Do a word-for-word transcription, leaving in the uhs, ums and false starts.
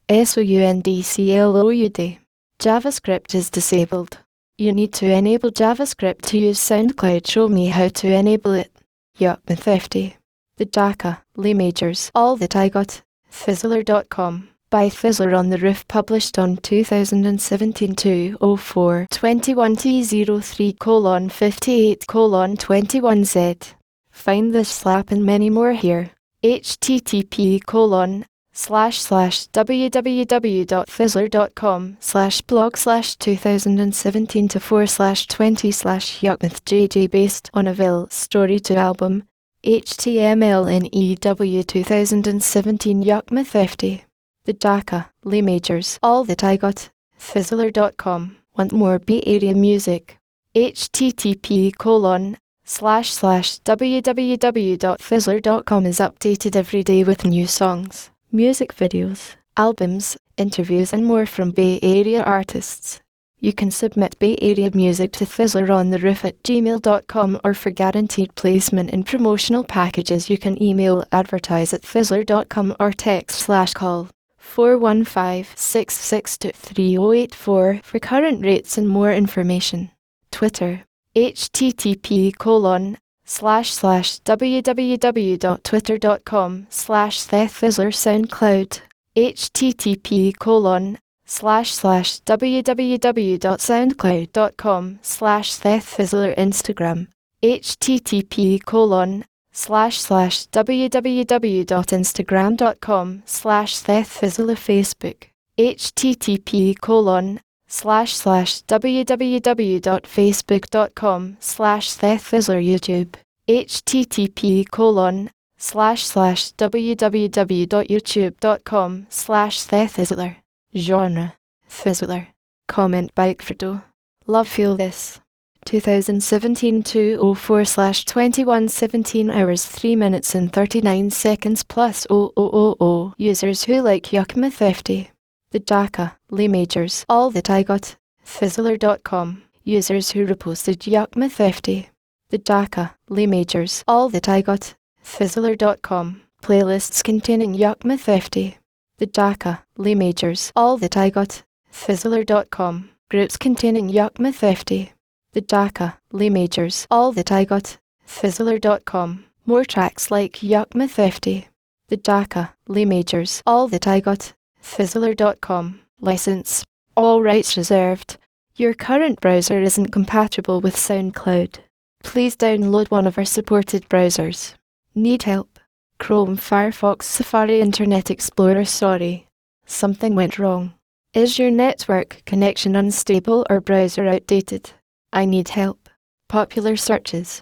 S O U N D C L O U D. JavaScript is disabled. You need to enable JavaScript to use SoundCloud. Show me how to enable it. Yuckma fifty. The Jaka, Lee Majors. All That I Got. Fizzler dot com. By Fizzler on the Roof, published on two thousand seventeen two oh four twenty-one T zero three colon fifty-eight colon twenty-one Z. Find this slap and many more here. http colon slash slash www.fizzler.com slash blog slash 2017 to 4 slash 20 slash yuckmithjj based on Avail story to album H T M L in E W twenty seventeen Yuckma fifty. The Jaka, Lee Majors. All That I Got. Fizzler dot com. Want more Bay Area music? http colon slash slash www.fizzler dot com is updated every day with new songs, music videos, albums, interviews and more from Bay Area artists. You can submit Bay Area music to Fizzler on the Roof at gmail dot com, or for guaranteed placement in promotional packages you can email advertise at fizzler dot com or text slash call four one five, six six two, three oh eight four for current rates and more information. Twitter. http colon slash slash www.twitter.com slash thethfizzler. SoundCloud. http colon slash slash www.soundcloud.com slash thethfizzler. Instagram. http colon slash slash www.instagram.com slash thethfizzler. Facebook. http colon slash slash www.facebook.com slash thethfizzler. YouTube. http colon slash slash www.youtube.com slash thethfizzler. Genre. Fizzler. Comment by Fredo. Love Feel This. twenty seventeen two oh four slash twenty-one seventeen hours three minutes and thirty-nine seconds plus oh oh oh oh users who like Yuckma fifty. The Jaka, Lee Majors. All That I Got. Fizzler dot com. Users who reposted Yuckma fifty. The Jaka, Lee Majors. All That I Got. Fizzler dot com. Playlists containing Yuckma fifty. The Jaka, Lee Majors. All That I Got. Fizzler dot com. Groups containing Yuckma fifty. The Jaka, Lee Majors. All That I Got. Fizzler dot com. More tracks like Yuckma fifty. The Jaka, Lee Majors. All That I Got. Fizzler dot com. License. All rights reserved. Your current browser isn't compatible with SoundCloud. Please download one of our supported browsers. Need help? Chrome, Firefox, Safari, Internet Explorer. Sorry. Something went wrong. Is your network connection unstable or browser outdated? I need help. Popular searches.